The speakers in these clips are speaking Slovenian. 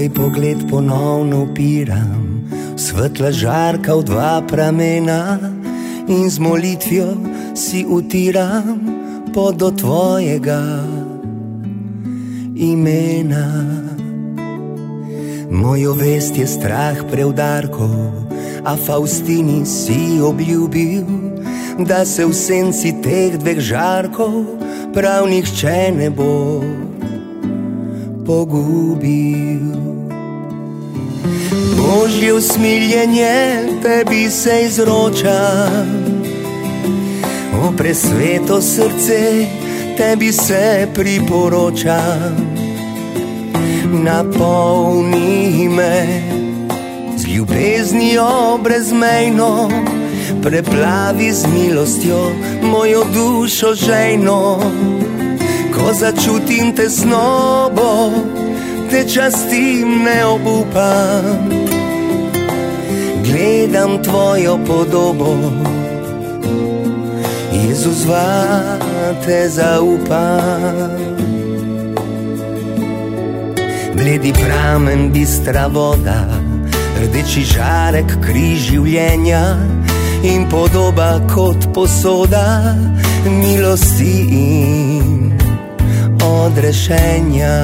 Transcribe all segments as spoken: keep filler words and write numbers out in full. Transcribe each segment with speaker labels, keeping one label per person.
Speaker 1: Svoj pogled ponovno upiram v svetla žarka, v dva pramena, in z molitvijo si utiram pot do tvojega imena. Mojo vest je strah preudarkov, a Faustini si obljubil, da se v senci teh dveh žarkov prav nihče ne bo pogubil. Božje usmiljenje tebi se izroča, o presveto srce tebi se priporočam. Napolni me z ljubeznijo brezmejno, preplavi z milostjo mojo dušo žejno. Ko začutim tesnobo, te častim, ne obupam. Gledam tvojo podobo, Jezus, vate zaupam. Bledi pramen, bistra voda, rdeči žarek, križ življenja in podoba kot posoda milosti in odrešenja.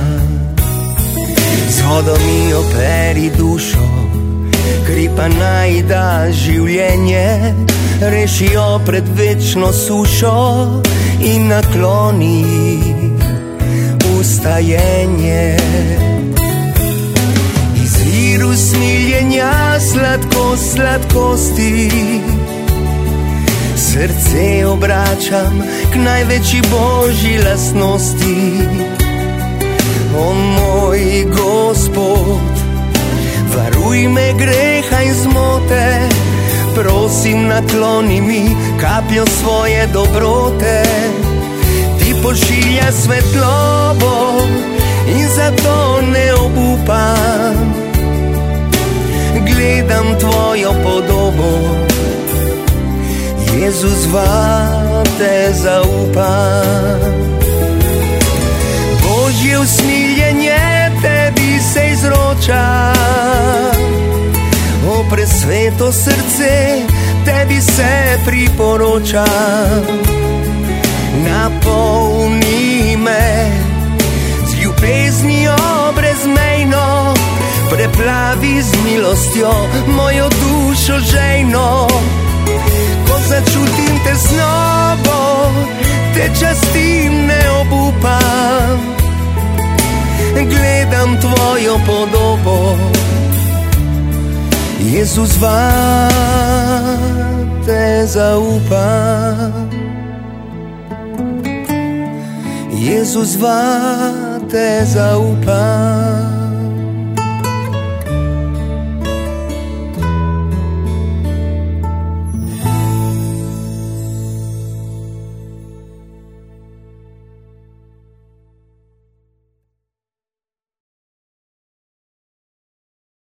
Speaker 1: Z vodo mi operi dušo, kri pa naj da življenje, reši jo pred večno sušo in nakloni ustajenje. Izvir usmiljenja, sladkost sladkosti, srce obračam k največji božji lastnosti. O moj Gospod, varuj me greha in zmote, prosim, nakloni mi kapljo svoje dobrote. Ti pošilja svetlobo in zato ne obupam. Gledam tvojo podobo, Jezus, vate zaupam. Božje usmiljenje tebi se izroča, o presveto srce tebi se priporočam. Napolni me z ljubeznijo brezmejno, preplavi z milostjo mojo dušo žejno. Ko začutim tesnobo, te častim, ne obupam. Gledam tvojo podobo, Jezus, vate zaupam. Jezus, vate zaupam.